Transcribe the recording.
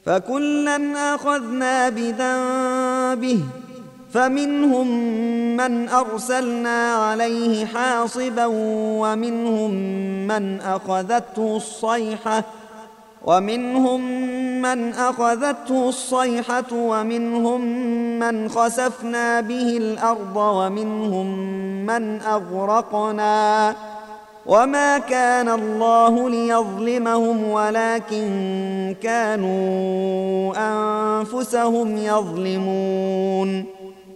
فكلا أخذنا بذنبه فمنهم من أرسلنا عليه حاصبا ومنهم من أخذته الصيحة ومنهم من خسفنا به الأرض ومنهم من أغرقنا وما كان الله ليظلمهم ولكن كانوا أنفسهم يظلمون